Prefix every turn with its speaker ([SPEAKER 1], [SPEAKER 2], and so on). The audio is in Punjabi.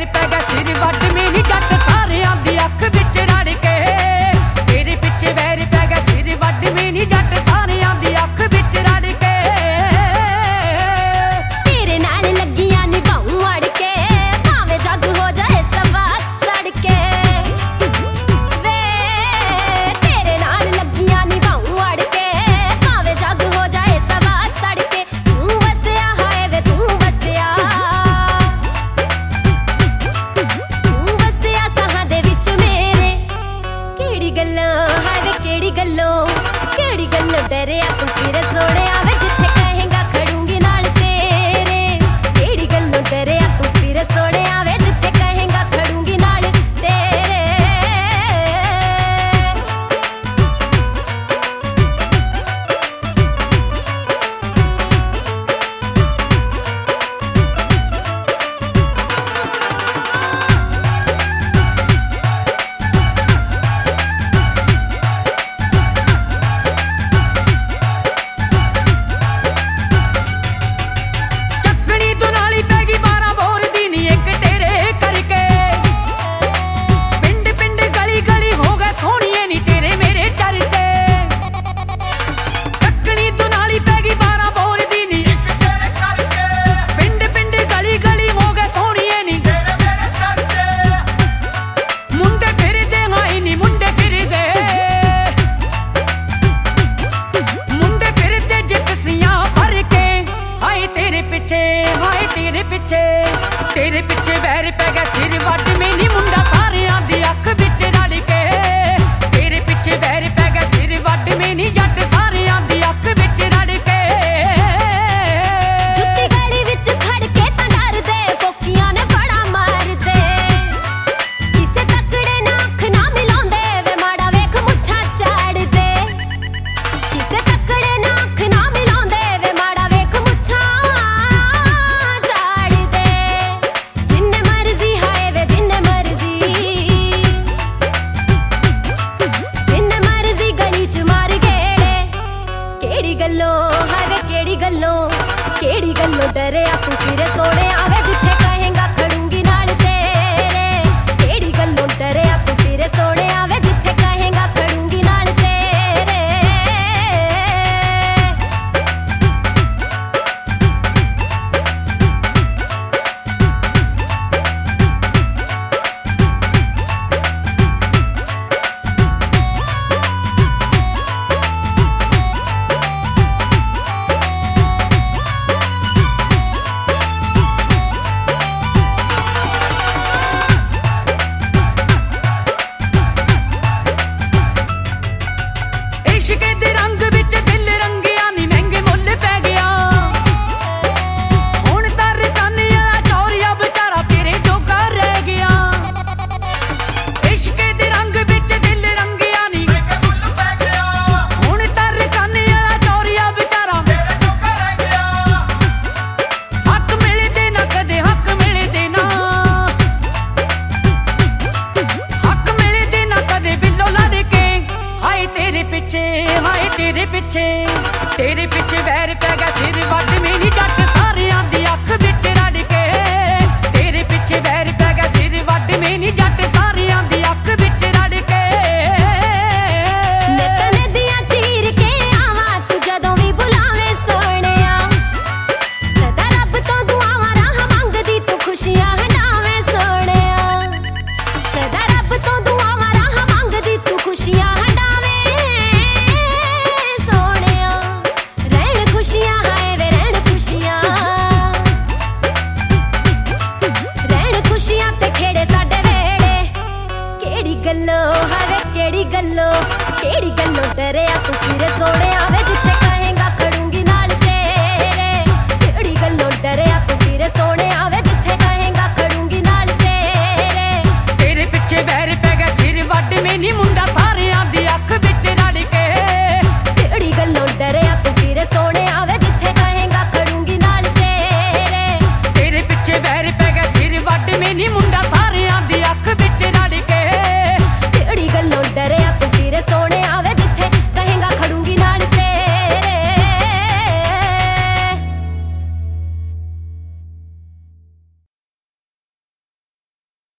[SPEAKER 1] ਪੈ ਗਿਆ ਸਿਰ ਵੱਢ ਮੇਰੀ ਜੱਟ ਸਾਰਿਆਂ ਦੀ ਅੱਖ ਵਿੱਚ ਰੜ ਕੇ। ਤੇਰੇ ਪਿੱਛੇ ਵੈਰ ਪੈ ਗਿਆ ਸਿਰ ਵੱਢ ਮੇਰੀ ਜੱਟ ਸਾਰਿਆਂ ਦੀ ਅੱਖ ਵਿੱਚ ਰੜ ਕੇ।
[SPEAKER 2] ਤੇਰੇ ਨਾਲ ਲੱਗੀਆਂ ਨਿਭਾਉਂ ਅੜ ਕੇ ਭਾਵੇਂ ਜੱਗ ਹੋ ਜਾਏ ਸਵਾ ਸੜ ਕੇ। ਵੇ ਤੇਰੇ ਨਾਲ ਲੱਗੀਆਂ ਨਿਭਾਉਂ ਅੜ ਕੇ ਭਾਵੇਂ ਜੱਗ ਹੋ ਜਾਏ ਸਵਾ ਸੜ ਕੇ। ਤੂੰ ਵਸਿਆ ਹਾਏ ਵੇ ਤੂੰ ਵਸਿਆ ਸਾਹਾਂ ਦੇ ਵਿੱਚ ਮੇਰੇ। ਕਿਹੜੀ ਗੱਲੋਂ ਹਾਏ ਵੇ ਕਿਹੜੀ ਗੱਲੋਂ ਡਰਿਆ ਤੂੰ ਫਿਰ ਸੋਹਣਿਆ ਵੇ ਜਿੱਥੇ ਕਹੇਂਗਾ ਖੜੂੰਗੀ ਨਾਲ ਤੇਰੇ। ਕਿਹੜੀ ਗੱਲੋਂ ਡਰਿਆ ਤੂੰ ਫਿਰ ਸੋਹਣਿਆ ਵੇ ਜਿੱਥੇ ਕਹੇਂਗਾ ਖੜੂੰਗੀ ਨਾਲ ਤੇਰੇ। ਤੇਰੇ ਪਿੱਛੇ ਵੈਰ ਪੈ ਗਿਆ ਸਿਰ ਵੱਢ ਮੇਰੀ ਮੁੰਡਾ ਸਾਰਿਆਂ ਦੀ ਅੱਖ ਵਿੱਚ ਰੜ ਕੇ। ਤੇਰੇ ਪਿੱਛੇ ਵੈਰ ਪੈ ਗਿਆ ਸਿਰ ਵੱਢ ਮੇਰੀ ਜੱਟ ਸਾਰਿਆਂ ਦੀ ਅੱਖ ਵਿੱਚ ਰੜ ਕੇ। ਜੁੱਤੀ ਗਲੀ ਵਿੱਚ ਖੜ ਕੇ ਤਾਂ ਡਰਦੇ ਫੋਕੀਆਂ ਨੇ ਫੜਾ ਮਾਰਦੇ। ਕਿਸੇ ਤੱਕੜੇ ਨਾਲ ਅੱਖ ਨਾ ਮਿਲਾਉਂਦੇ ਵੇ ਮਾੜਾ ਵੇਖ ਮੁੱਛਾਂ ਝਾੜਦੇ। ਕਿਸੇ ਤੱਕੜੇ ਨਾਲ ਅੱਖ ਨਾ ਮਿਲਾਉਂਦੇ ਵੇ ਮਾੜਾ ਵੇਖ ਮੁੱਛਾਂ ਕਿਹੜੀ ਗੱਲੋਂ ਡਰਿਆ ਤੂੰ ਫਿਰ ਸੋਹਣਿਆ ਵੇ ਜਿੱਥੇ ਕਹੇਂਗਾ ਖੜੂੰਗੀ ਨਾਲ ਤੇਰੇ। ਕਿਹੜੀ ਗੱਲੋਂ ਡਰਿਆ ਤੂੰ ਫਿਰ ਸੋਹਣਿਆ ਵੇ ਜਿੱਥੇ ਕਹੇਂਗਾ ਖੜੂੰਗੀ ਨਾਲ ਤੇਰੇ।
[SPEAKER 1] ਇਸ਼ਕੇ ਦੇ ਰੰਗ ਵਿੱਚ ਦਿਲ ਰੰਗਿਆ ਨੀ ਮਹਿੰਗੇ ਮੁੱਲ ਪੈ ਗਿਆ। ਹੁਣ ਤਾਂ ਰਕਾਨਿਆਂ ਚੌਰੀਆ ਵਿਚਾਰਾ ਤੇਰੇ ਜੋਗਾ ਰਹਿ ਗਿਆ। ਇਸ਼ਕੇ ਦੇ ਰੰਗ ਵਿੱਚ ਦਿਲ ਰੰਗਿਆ ਨੀ ਮਹਿੰਗੇ ਮੁੱਲ ਪੈ ਗਿਆ। ਹੁਣ ਤਾਂ ਰਕਾਨਿਆਂ ਚੌਰੀਆ ਵਿਚਾਰਾ ਤੇਰੇ ਜੋਗਾ ਰਹਿ ਗਿਆ। ਹੱਕ ਮਿਲਦੇ ਨਾ ਕਦੇ ਹੱਕ ਮਿਲਦੇ ਨਾ। ਹੱਕ ਮਿਲਦੇ ਨਾ ਕਦੇ ਬਿੱਲੋ ਲੜ ਕੇ। ਹਾਏ ਤੇਰੇ ਪਿੱਛੇ ਤੇਰੇ ਪਿੱਛੇ ਵੈਰ ਪੈ ਗਿਆ ਸਿਰ ਵੱਢ ਮੇਰੀ ਜੱਟ ਸਾਰਿਆਂ ਦੀ ਅੱਖ ਵਿੱਚ ਰੜ ਕੇ। ਤੇਰੇ ਪਿੱਛੇ ਵੈਰ ਪੈ ਗਿਆ ਸਿਰ ਵੱਢ ਮੇਰੀ ਜੱਟ ਸਾਰਿਆਂ ਦੀ ਅੱਖ ਵਿੱਚ ਰੜ ਕੇ।
[SPEAKER 2] ਨਿੱਤ ਨਦੀਆਂ ਚੀਰ ਕੇ ਆਵਾਂ ਤੂੰ ਜਦੋਂ ਵੀ ਬੁਲਾਵੇਂ ਸੋਹਣਿਆ। ਸਦਾ ਰੱਬ ਤੋਂ ਦੁਆਵਾਂ ਰਾਹ ਮੰਗਦੀ ਤੂੰ ਖੁਸ਼ੀਆਂ ਹੰਡਾਵੇਂ ਸੋਹਣਿਆ। ਸਦਾ ਰੱਬ ਤੋਂ ਦੁਆਵਾਂ ਰਾਹ ਮੰਗਦੀ ਤੂੰ ਖੁਸ਼ੀਆਂ ਕਿਹੜੀ ਗੱਲੋਂ ਡਰਿਆ ਤੂੰ ਫਿਰ ਸੋਹਣਿਆ ਵੇ ਜਿੱਥੇ